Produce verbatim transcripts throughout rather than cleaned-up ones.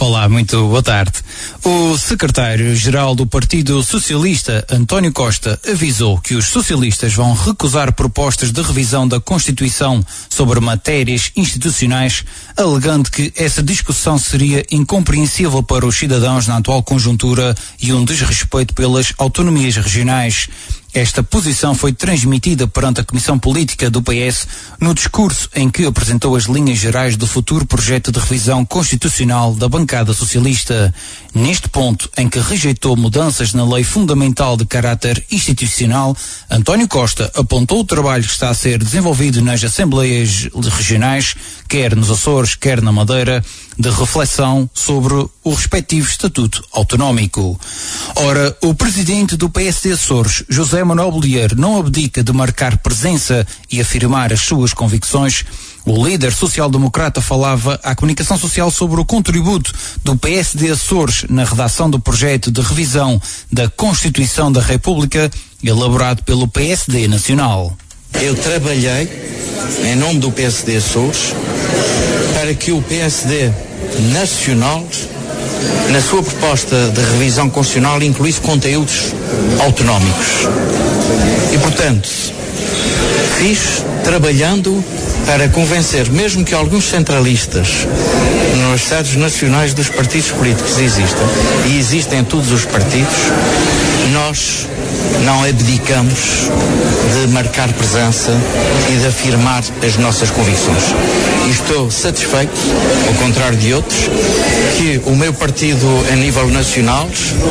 Olá, muito boa tarde. O secretário-geral do Partido Socialista, António Costa, avisou que os socialistas vão recusar propostas de revisão da Constituição sobre matérias institucionais, alegando que essa discussão seria incompreensível para os cidadãos na atual conjuntura e um desrespeito pelas autonomias regionais. Esta posição foi transmitida perante a Comissão Política do P S no discurso em que apresentou as linhas gerais do futuro projeto de revisão constitucional da bancada socialista. Neste ponto, em que rejeitou mudanças na lei fundamental de caráter institucional, António Costa apontou o trabalho que está a ser desenvolvido nas Assembleias Regionais, quer nos Açores, quer na Madeira, de reflexão sobre o respectivo estatuto autonómico. Ora, o presidente do P S D Açores, José Manuel Bolieiro, não abdica de marcar presença e afirmar as suas convicções. O líder social-democrata falava à comunicação social sobre o contributo do P S D Açores na redação do projeto de revisão da Constituição da República, elaborado pelo P S D Nacional. Eu trabalhei em nome do P S D Açores para que o P S D Nacional, na sua proposta de revisão constitucional, incluísse conteúdos autonómicos. E, portanto, fiz trabalhando para convencer, mesmo que alguns centralistas nas sedes nacionais dos partidos políticos existam, e existem em todos os partidos, nós não abdicamos de marcar presença e de afirmar as nossas convicções. E estou satisfeito, ao contrário de outros, que o meu partido a nível nacional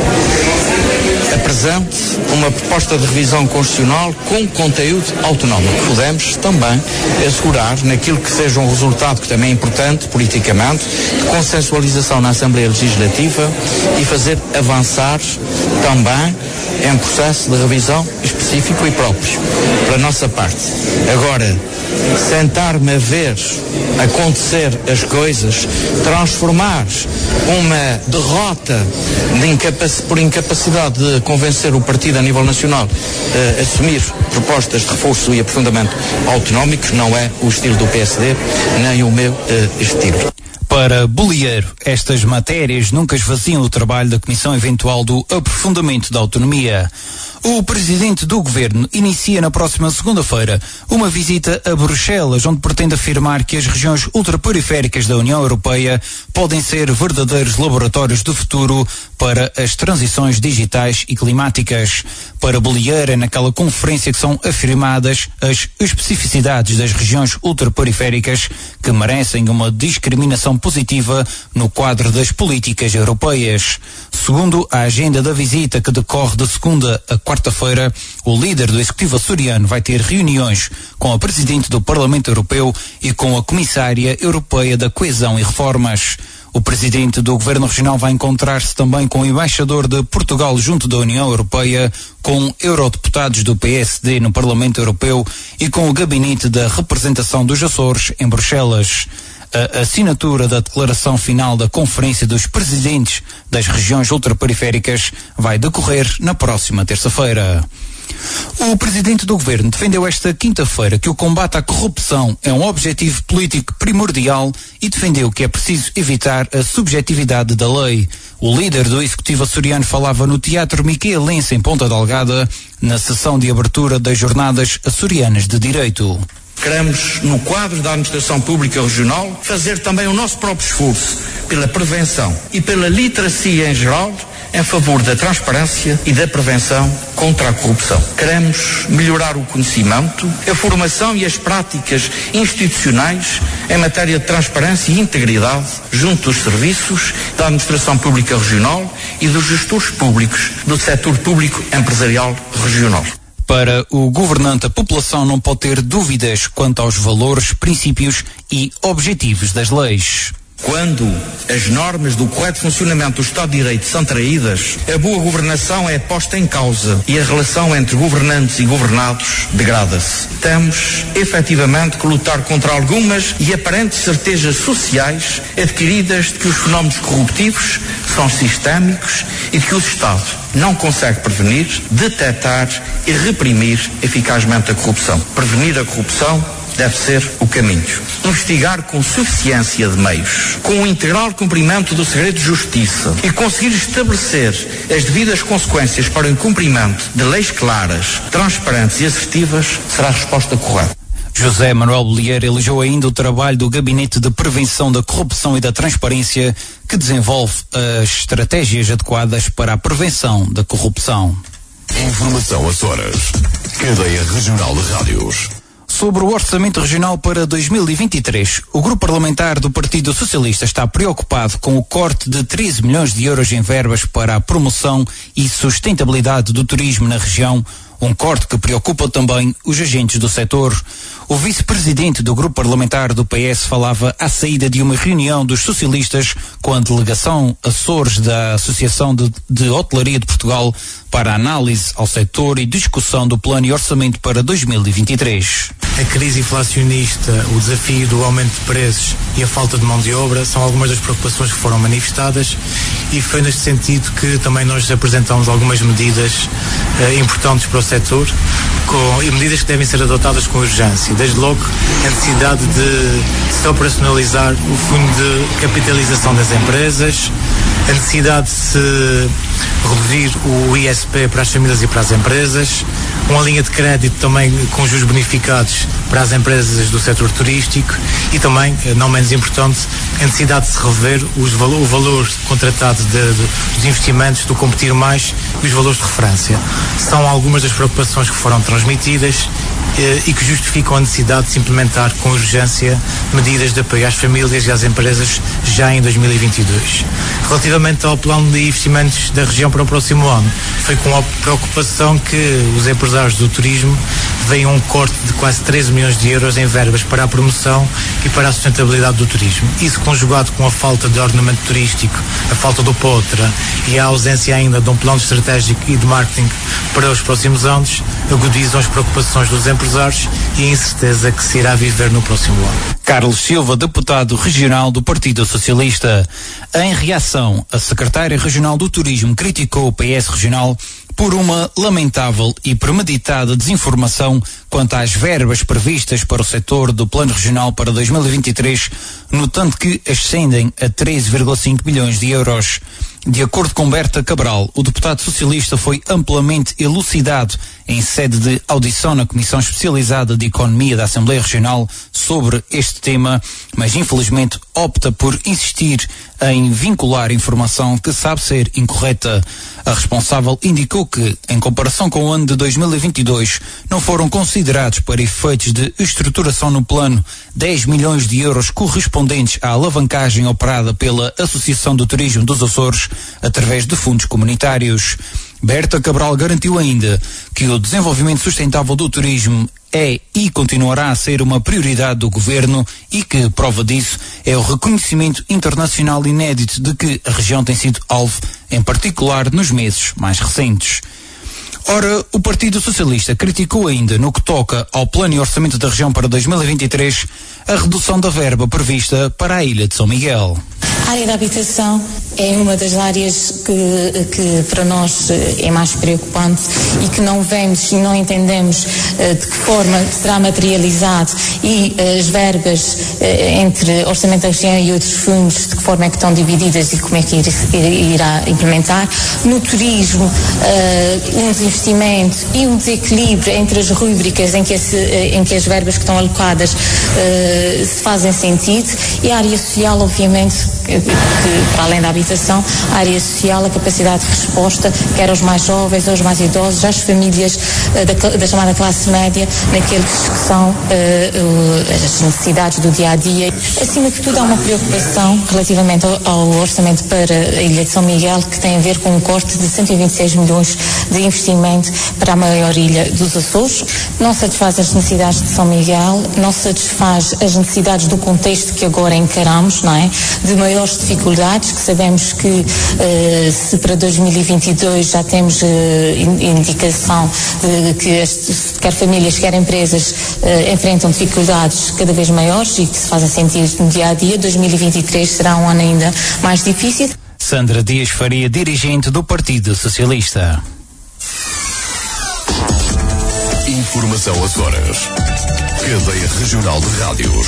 apresente uma proposta de revisão constitucional com conteúdo autonómico. Podemos também assegurar, naquilo que seja um resultado que também é importante politicamente, de consensualização na Assembleia Legislativa e fazer avançar também em processo de revisão específico e próprio, pela nossa parte. Agora, sentar-me a ver acontecer as coisas, transformar uma derrota de incapac- por incapacidade de convencer o partido a nível nacional a uh, assumir propostas de reforço e aprofundamento autonómicos, não é o estilo do P S D, nem o meu uh, estilo. Para Bolieiro, estas matérias nunca esvaziam o trabalho da Comissão Eventual do Aprofundamento da Autonomia. O presidente do governo inicia na próxima segunda-feira uma visita a Bruxelas, onde pretende afirmar que as regiões ultraperiféricas da União Europeia podem ser verdadeiros laboratórios do futuro para as transições digitais e climáticas. Para Bolieiro, é naquela conferência que são afirmadas as especificidades das regiões ultraperiféricas que merecem uma discriminação positiva no quadro das políticas europeias. Segundo a agenda da visita, que decorre de segunda a quarta-feira, o líder do Executivo açoriano vai ter reuniões com a Presidente do Parlamento Europeu e com a Comissária Europeia da Coesão e Reformas. O Presidente do Governo Regional vai encontrar-se também com o Embaixador de Portugal junto da União Europeia, com eurodeputados do P S D no Parlamento Europeu e com o Gabinete da Representação dos Açores em Bruxelas. A assinatura da declaração final da Conferência dos Presidentes das Regiões Ultraperiféricas vai decorrer na próxima terça-feira. O presidente do governo defendeu esta quinta-feira que o combate à corrupção é um objetivo político primordial e defendeu que é preciso evitar a subjetividade da lei. O líder do Executivo açoriano falava no Teatro Miquelense, em Ponta Delgada, na sessão de abertura das Jornadas Açorianas de Direito. Queremos, no quadro da administração pública regional, fazer também o nosso próprio esforço pela prevenção e pela literacia em geral, em favor da transparência e da prevenção contra a corrupção. Queremos melhorar o conhecimento, a formação e as práticas institucionais em matéria de transparência e integridade junto dos serviços da administração pública regional e dos gestores públicos do setor público empresarial regional. Para o governante, a população não pode ter dúvidas quanto aos valores, princípios e objetivos das leis. Quando as normas do correto funcionamento do Estado de Direito são traídas, a boa governação é posta em causa e a relação entre governantes e governados degrada-se. Temos, efetivamente, que lutar contra algumas e aparentes certezas sociais adquiridas de que os fenómenos corruptivos são sistémicos e de que o Estado não consegue prevenir, detectar e reprimir eficazmente a corrupção. Prevenir a corrupção deve ser o caminho. Investigar com suficiência de meios, com o integral cumprimento do segredo de justiça e conseguir estabelecer as devidas consequências para o incumprimento de leis claras, transparentes e assertivas será a resposta correta. José Manuel Bolieiro elogiou ainda o trabalho do Gabinete de Prevenção da Corrupção e da Transparência, que desenvolve as estratégias adequadas para a prevenção da corrupção. Informação às horas. Cadeia Regional de Rádios. Sobre o Orçamento Regional para dois mil e vinte e três, o Grupo Parlamentar do Partido Socialista está preocupado com o corte de treze milhões de euros em verbas para a promoção e sustentabilidade do turismo na região, um corte que preocupa também os agentes do setor. O vice-presidente do Grupo Parlamentar do P S falava à saída de uma reunião dos socialistas com a delegação Açores da Associação de, de Hotelaria de Portugal para análise ao setor e discussão do plano e orçamento para dois mil e vinte e três. A crise inflacionista, o desafio do aumento de preços e a falta de mão de obra são algumas das preocupações que foram manifestadas, e foi neste sentido que também nós apresentamos algumas medidas eh, importantes para o setor, com, e medidas que devem ser adotadas com urgência. Desde logo, a necessidade de se operacionalizar o fundo de capitalização das empresas, a necessidade de se reduzir o I S P para as famílias e para as empresas, uma linha de crédito também com juros bonificados para as empresas do setor turístico e também, não menos importante, a necessidade de se rever os valo, o valor contratado de, de, dos investimentos do Competir Mais e os valores de referência. São algumas das preocupações que foram transmitidas eh, e que justificam a necessidade de se implementar com urgência medidas de apoio às famílias e às empresas já em dois mil e vinte e dois. Relativamente ao plano de investimentos da região para o próximo ano, foi com a preocupação que os empresários do turismo veem um corte de quase treze milhões de euros em verbas para a promoção e para a sustentabilidade do turismo. Isso conjugado com a falta de ordenamento turístico, a falta do POTRA e a ausência ainda de um plano estratégico e de marketing para os próximos anos, agudizam as preocupações dos empresários e a incerteza que se irá viver no próximo ano. Carlos Silva, deputado regional do Partido Socialista. Em reação, a secretária regional do Turismo criticou o P S regional por uma lamentável e premeditada desinformação quanto às verbas previstas para o setor do Plano Regional para dois mil e vinte e três, notando que ascendem a treze vírgula cinco milhões de euros. De acordo com Berta Cabral, o deputado socialista foi amplamente elucidado em sede de audição na Comissão Especializada de Economia da Assembleia Regional sobre este tema, mas infelizmente opta por insistir em vincular informação que sabe ser incorreta. A responsável indicou que, em comparação com o ano de dois mil e vinte e dois, não foram considerados para efeitos de estruturação no plano dez milhões de euros correspondentes à alavancagem operada pela Associação do Turismo dos Açores através de fundos comunitários. Berta Cabral garantiu ainda que o desenvolvimento sustentável do turismo é e continuará a ser uma prioridade do governo e que prova disso é o reconhecimento internacional inédito de que a região tem sido alvo, em particular nos meses mais recentes. Ora, o Partido Socialista criticou ainda, no que toca ao plano e orçamento da região para dois mil e vinte e três, a redução da verba prevista para a Ilha de São Miguel. A área da habitação é uma das áreas que, que para nós é mais preocupante e que não vemos e não entendemos uh, de que forma será materializado e uh, as verbas uh, entre orçamento da região e outros fundos, de que forma é que estão divididas e como é que ir, ir, irá implementar. No turismo, uh, um desinvestimento e um desequilíbrio entre as rúbricas em que, esse, uh, em que as verbas que estão alocadas uh, se fazem sentido, e a área social, obviamente, que, que, para além da habitação, a área social, a capacidade de resposta, quer aos mais jovens, aos mais idosos, às famílias uh, da, da chamada classe média, naqueles que são uh, uh, as necessidades do dia a dia. Acima de tudo, há uma preocupação relativamente ao, ao orçamento para a Ilha de São Miguel, que tem a ver com um corte de cento e vinte e seis milhões de investimento para a maior ilha dos Açores. Não satisfaz as necessidades de São Miguel, não satisfaz as necessidades do contexto que agora encaramos, não é? De maiores dificuldades, que sabemos que uh, se para dois mil e vinte e dois já temos uh, indicação de que as, quer famílias, quer empresas uh, enfrentam dificuldades cada vez maiores e que se fazem sentir no dia a dia, dois mil e vinte e três será um ano ainda mais difícil. Sandra Dias Faria, dirigente do Partido Socialista. Formação Açores. Cadeia Regional de Rádios.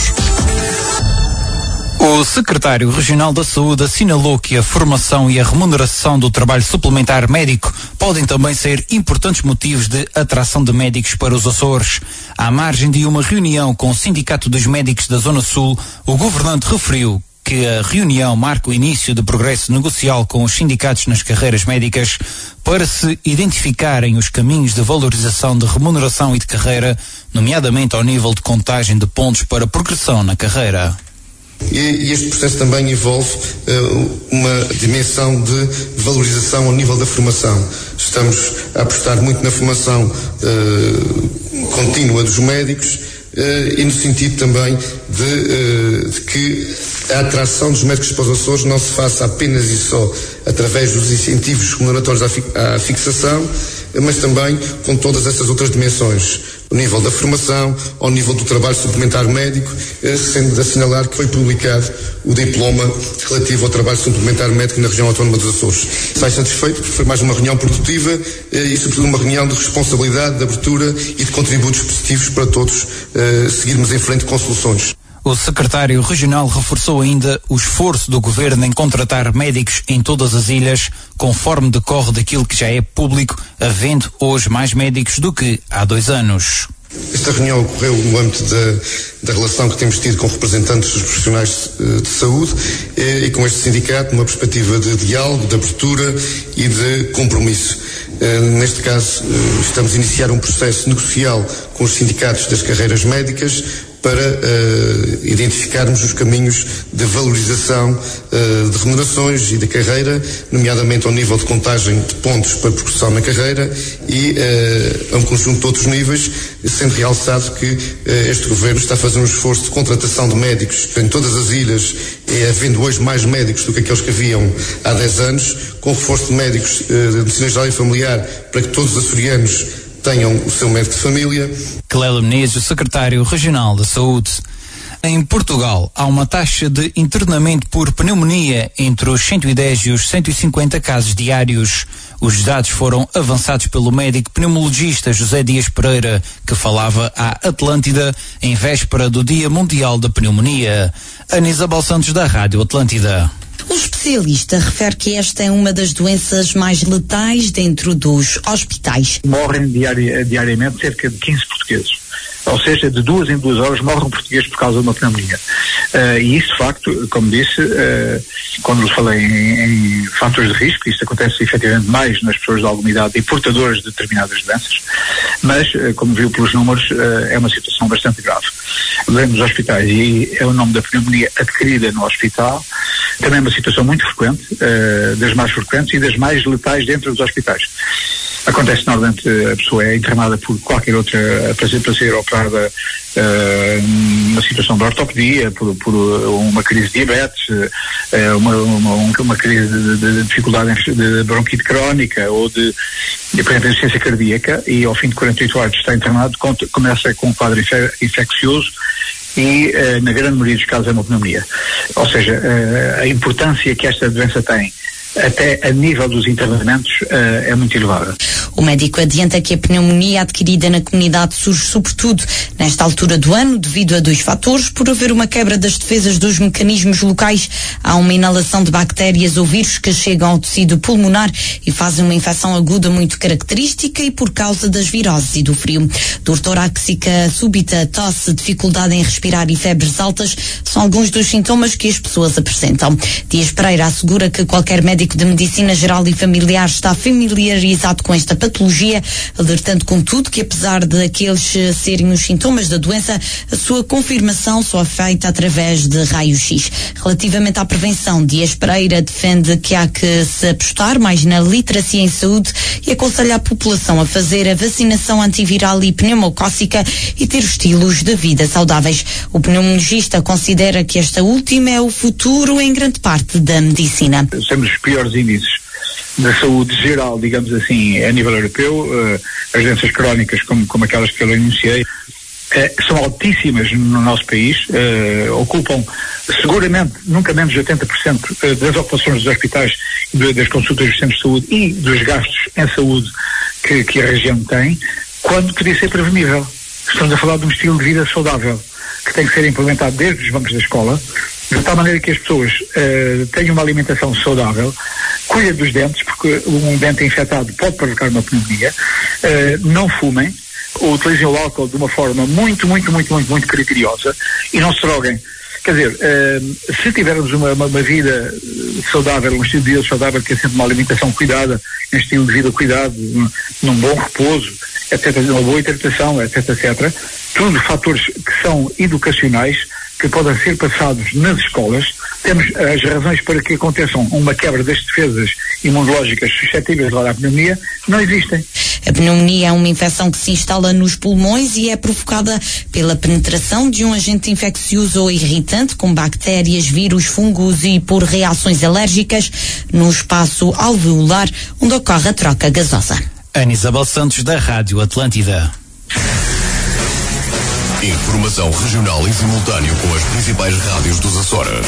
O secretário regional da Saúde assinalou que a formação e a remuneração do trabalho suplementar médico podem também ser importantes motivos de atração de médicos para os Açores. À margem de uma reunião com o Sindicato dos Médicos da Zona Sul, o governante referiu que a reunião marca o início do progresso negocial com os sindicatos nas carreiras médicas para se identificarem os caminhos de valorização de remuneração e de carreira, nomeadamente ao nível de contagem de pontos para progressão na carreira. E este processo também envolve uh, uma dimensão de valorização ao nível da formação. Estamos a apostar muito na formação uh, contínua dos médicos uh, e no sentido também de, uh, de que a atração dos médicos para os Açores não se faça apenas e só através dos incentivos remuneratórios à, fi à fixação, mas também com todas essas outras dimensões, ao nível da formação, ao nível do trabalho suplementar médico, sendo de assinalar que foi publicado o diploma relativo ao trabalho suplementar médico na região autónoma dos Açores. Sai satisfeito porque foi mais uma reunião produtiva e, sobretudo, uma reunião de responsabilidade, de abertura e de contributos positivos para todos eh, seguirmos em frente com soluções. O secretário regional reforçou ainda o esforço do governo em contratar médicos em todas as ilhas, conforme decorre daquilo que já é público, havendo hoje mais médicos do que há dois anos. Esta reunião ocorreu no âmbito da, da relação que temos tido com representantes dos profissionais de, de saúde e, e com este sindicato, numa perspectiva de diálogo, de abertura e de compromisso. Uh, neste caso, uh, estamos a iniciar um processo negocial com os sindicatos das carreiras médicas para uh, identificarmos os caminhos de valorização uh, de remunerações e de carreira, nomeadamente ao nível de contagem de pontos para progressão na carreira e uh, a um conjunto de outros níveis, sendo realçado que uh, este governo está a fazer um esforço de contratação de médicos em todas as ilhas, e havendo hoje mais médicos do que aqueles que haviam há dez anos, com reforço de médicos uh, de medicina geral e familiar para que todos os açorianos tenham o seu médico de família. Clélia Menezes, secretário regional da Saúde. Em Portugal, há uma taxa de internamento por pneumonia entre os cento e dez e os cento e cinquenta casos diários. Os dados foram avançados pelo médico pneumologista José Dias Pereira, que falava à Atlântida em véspera do Dia Mundial da Pneumonia. Ana Isabel Santos, da Rádio Atlântida. O especialista refere que esta é uma das doenças mais letais dentro dos hospitais. Morrem diari diariamente cerca de quinze portugueses. Ou seja, de duas em duas horas morre um português por causa de uma pneumonia. Uh, e isso, de facto, como disse, uh, quando falei em, em fatores de risco, isso acontece efetivamente mais nas pessoas de alguma idade e portadores de determinadas doenças, mas, uh, como viu pelos números, uh, é uma situação bastante grave. Vemos nos hospitais, e é o nome da pneumonia adquirida no hospital, também é uma situação muito frequente, uh, das mais frequentes e das mais letais dentro dos hospitais. Acontece normalmente, a pessoa é internada por qualquer outra, para ser, para ser operada uh, uma situação de ortopedia, por, por uma crise de diabetes, uh, uma, uma, uma crise de, de, de dificuldade de bronquite crónica ou de, de insuficiência cardíaca, e ao fim de quarenta e oito horas está internado, começa com um quadro infeccioso e, uh, na grande maioria dos casos, é uma pneumonia. Ou seja, uh, a importância que esta doença tem até a nível dos internamentos uh, é muito elevada. O médico adianta que a pneumonia adquirida na comunidade surge sobretudo nesta altura do ano devido a dois fatores: por haver uma quebra das defesas dos mecanismos locais, há uma inalação de bactérias ou vírus que chegam ao tecido pulmonar e fazem uma infecção aguda muito característica, e por causa das viroses e do frio. Dor torácica súbita, tosse, dificuldade em respirar e febres altas são alguns dos sintomas que as pessoas apresentam. Dias Pereira assegura que qualquer médico de medicina geral e familiar está familiarizado com esta patologia, alertando contudo que, apesar de aqueles serem os sintomas da doença, a sua confirmação só é feita através de raio-x. Relativamente à prevenção, Dias Pereira defende que há que se apostar mais na literacia em saúde e aconselha a população a fazer a vacinação antiviral e pneumocócica e ter estilos de vida saudáveis. O pneumologista considera que esta última é o futuro em grande parte da medicina. Somos os piores índices da saúde geral, digamos assim, a nível europeu. Uh, as doenças crónicas, como, como aquelas que eu enunciei, uh, são altíssimas no nosso país, uh, ocupam seguramente nunca menos de oitenta por cento das ocupações dos hospitais, de, das consultas dos centros de saúde e dos gastos em saúde que, que a região tem. quando podia ser prevenível. Estamos a falar de um estilo de vida saudável, que tem que ser implementado desde os bancos da escola, de tal maneira que as pessoas uh, tenham uma alimentação saudável, cuidem dos dentes, porque um dente infectado pode provocar uma pneumonia, uh, não fumem, utilizem o álcool de uma forma muito, muito, muito, muito, muito criteriosa e não se droguem. Quer dizer, uh, se tivermos uma, uma, uma vida saudável, um estilo de vida saudável, que é sempre uma alimentação cuidada, um estilo de vida cuidado, um, num bom repouso, etcétera, uma boa hidratação, etc, etcétera, tudo fatores que são educacionais, que podem ser passados nas escolas, temos as razões para que aconteçam uma quebra das defesas imunológicas suscetíveis à pneumonia, não existem. A pneumonia é uma infecção que se instala nos pulmões e é provocada pela penetração de um agente infeccioso ou irritante, com bactérias, vírus, fungos e por reações alérgicas no espaço alveolar, onde ocorre a troca gasosa. Ana Isabel Santos, da Rádio Atlântida. Informação regional em simultâneo com as principais rádios dos Açores.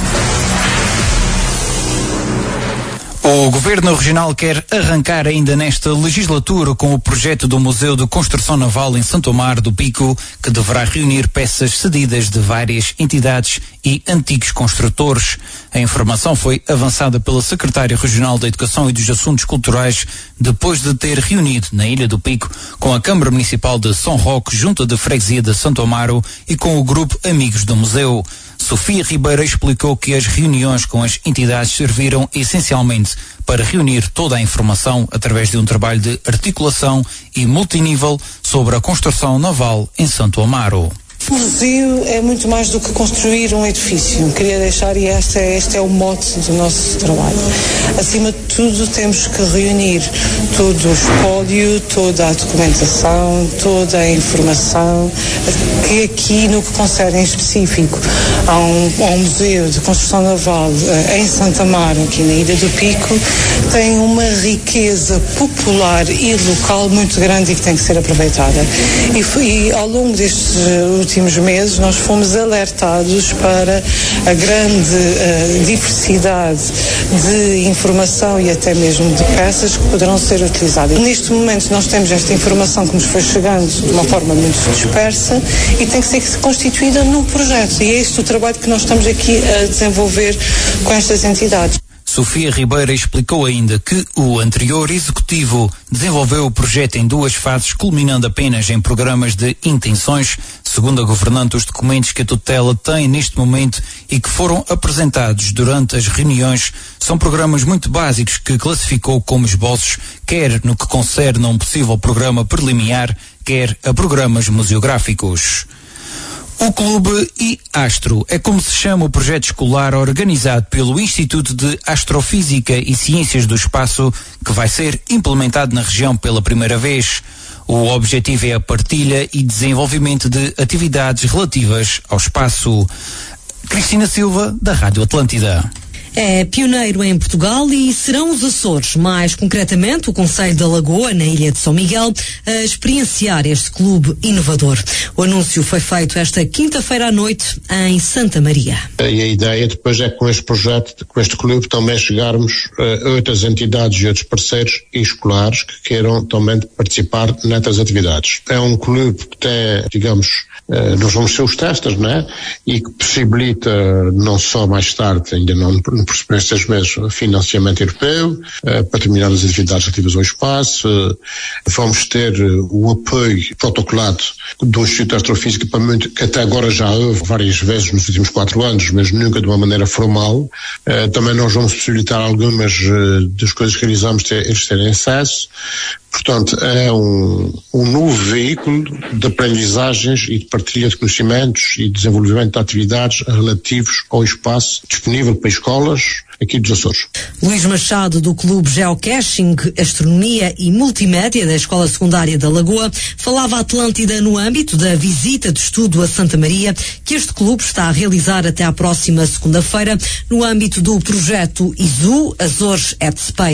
O Governo Regional quer arrancar ainda nesta legislatura com o projeto do Museu de Construção Naval em Santo Amaro do Pico, que deverá reunir peças cedidas de várias entidades e antigos construtores. A informação foi avançada pela Secretária Regional da Educação e dos Assuntos Culturais depois de ter reunido na Ilha do Pico com a Câmara Municipal de São Roque, Junta de Freguesia de Santo Amaro e com o grupo Amigos do Museu. Sofia Ribeiro explicou que as reuniões com as entidades serviram essencialmente para reunir toda a informação através de um trabalho de articulação e multinível sobre a construção naval em Santo Amaro. O museu é muito mais do que construir um edifício. Queria deixar, e este é, este é o mote do nosso trabalho. Acima de tudo, temos que reunir todo o espólio, toda a documentação, toda a informação, que aqui, no que concerne em específico a um, a um museu de construção naval uh, em Santo Amaro, aqui na Ilha do Pico, tem uma riqueza popular e local muito grande e que tem que ser aproveitada. E, foi, e ao longo destes últimos últimos meses nós fomos alertados para a grande uh, diversidade de informação e até mesmo de peças que poderão ser utilizadas. Neste momento nós temos esta informação que nos foi chegando de uma forma muito dispersa e tem que ser constituída num projeto, e é este o trabalho que nós estamos aqui a desenvolver com estas entidades. Sofia Ribeiro explicou ainda que o anterior executivo desenvolveu o projeto em duas fases, culminando apenas em programas de intenções. Segundo a governante, os documentos que a tutela tem neste momento e que foram apresentados durante as reuniões são programas muito básicos que classificou como esboços, quer no que concerne a um possível programa preliminar, quer a programas museográficos. O Clube iAstro é como se chama o projeto escolar organizado pelo Instituto de Astrofísica e Ciências do Espaço, que vai ser implementado na região pela primeira vez. O objetivo é a partilha e desenvolvimento de atividades relativas ao espaço. Cristina Silva, da Rádio Atlântida. É pioneiro em Portugal e serão os Açores, mais concretamente o Concelho da Lagoa, na Ilha de São Miguel, a experienciar este clube inovador. O anúncio foi feito esta quinta-feira à noite em Santa Maria. E a ideia depois é com este projeto, com este clube, também chegarmos a outras entidades e outros parceiros escolares que queiram também participar nestas atividades. É um clube que tem, digamos, Uh, nós vamos ser os testers, né? E que possibilita, não só mais tarde, ainda não no próximo seis meses, financiamento europeu, uh, para terminar as atividades relativas ao espaço. Uh, vamos ter uh, o apoio protocolado do Instituto de Astrofísica, para muito, que até agora já houve várias vezes nos últimos quatro anos, mas nunca de uma maneira formal. Uh, também nós vamos possibilitar algumas uh, das coisas que realizamos ter, eles terem acesso. Portanto, é um, um novo veículo de aprendizagens e de partilha de conhecimentos e desenvolvimento de atividades relativos ao espaço disponível para escolas aqui dos Açores. Luís Machado, do Clube Geocaching, Astronomia e Multimédia da Escola Secundária da Lagoa, falava à Atlântida no âmbito da visita de estudo a Santa Maria, que este clube está a realizar até à próxima segunda-feira, no âmbito do projeto I S U, Azores at Space.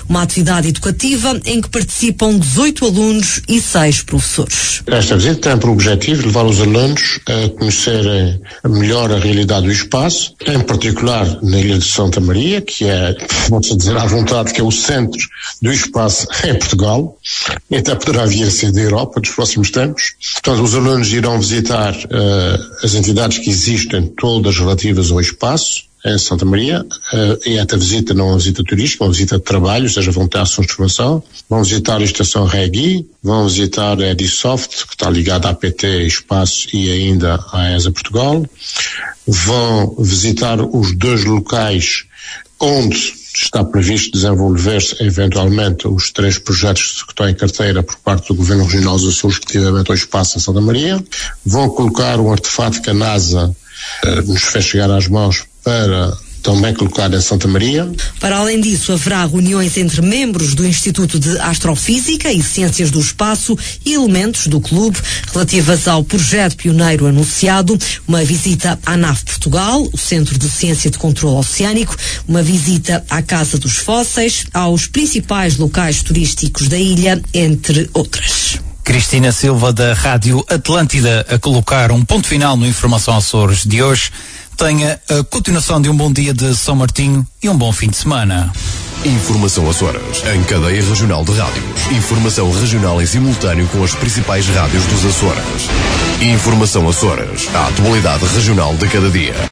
uma atividade educativa em que participam dezoito alunos e seis professores. Esta visita tem por objetivo levar os alunos a conhecerem melhor a realidade do espaço, em particular na Ilha de Santa Maria, que é, vamos dizer à vontade, que é o centro do espaço em Portugal, e até poderá vir a ser da Europa nos próximos tempos. Portanto, os alunos irão visitar uh, as entidades que existem, todas relativas ao espaço, em Santa Maria, uh, e esta visita não é uma visita turística, é uma visita de trabalho, ou seja, vão ter ações de formação, vão visitar a estação Regi, vão visitar a Edisoft, que está ligada à A P T Espaço e ainda à E S A Portugal, vão visitar os dois locais onde está previsto desenvolver-se eventualmente os três projetos que estão em carteira por parte do Governo Regional dos Açores relativamente ao espaço em Santa Maria, vão colocar um artefato que a NASA uh, nos fez chegar às mãos para também colocar em Santa Maria. Para além disso, haverá reuniões entre membros do Instituto de Astrofísica e Ciências do Espaço e elementos do clube relativas ao projeto pioneiro anunciado, uma visita à nave Portugal, o Centro de Ciência de Controlo Oceânico, uma visita à Casa dos Fósseis, aos principais locais turísticos da ilha, entre outras. Cristina Silva, da Rádio Atlântida, a colocar um ponto final no Informação Açores de hoje. Tenha a continuação de um bom dia de São Martinho e um bom fim de semana. Informação Açores, em cadeia regional de rádios. Informação regional em simultâneo com as principais rádios dos Açores. Informação Açores, a atualidade regional de cada dia.